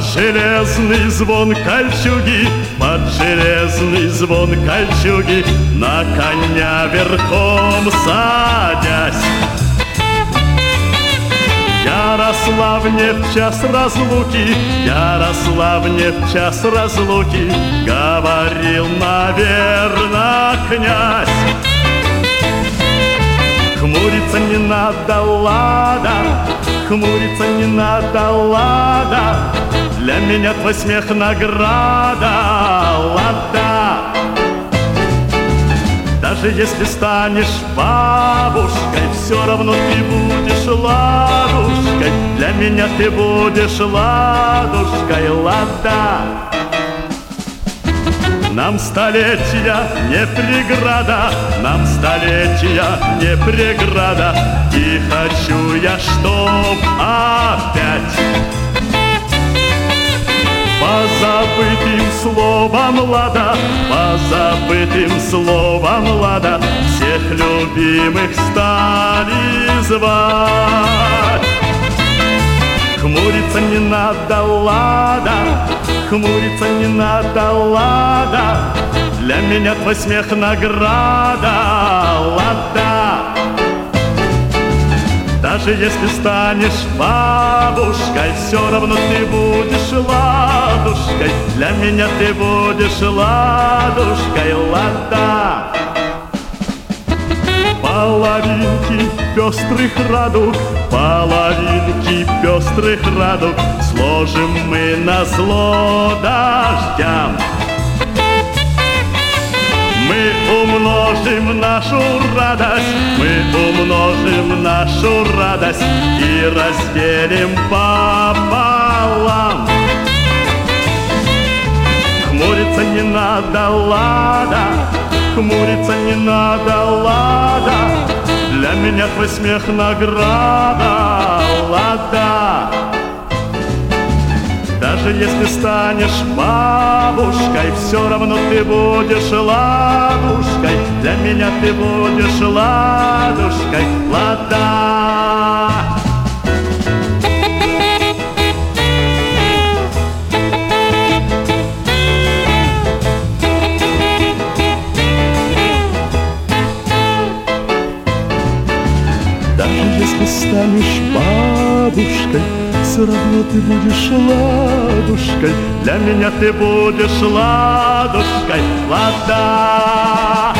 железный звон кольчуги, под железный звон кольчуги, на коня верхом садясь. Ярославне в час разлуки, Ярославне в час разлуки говорил, наверно, князь. Хмуриться не надо, лада, хмуриться не надо, лада, для меня твой смех награда, лада. Даже если станешь бабушкой, все равно ты будешь ладушкой, для меня ты будешь ладушкой, лада. Нам столетия не преграда, нам столетия не преграда, и хочу я, чтоб опять позабытым словом лада, позабытым словом лада, всех любимых стали звать. Хмуриться не надо, лада, хмуриться не надо, лада, для меня твой смех награда, лада. Даже если станешь бабушкой, все равно ты будешь ладушкой, для меня ты будешь ладушкой, лада. Половинки пестрых радуг, половинки пестрых радуг сложим мы назло дождям. Мы умножим нашу радость, мы умножим нашу радость и разделим пополам. Хмуриться не надо, лада, хмуриться не надо, лада, для меня твой смех награда, лада. Даже если станешь бабушкой, все равно ты будешь ладушкой, для меня ты будешь ладушкой, лада. Даже если станешь бабушкой, все равно ты будешь ладушкой, для меня ты будешь ладушкой, лада.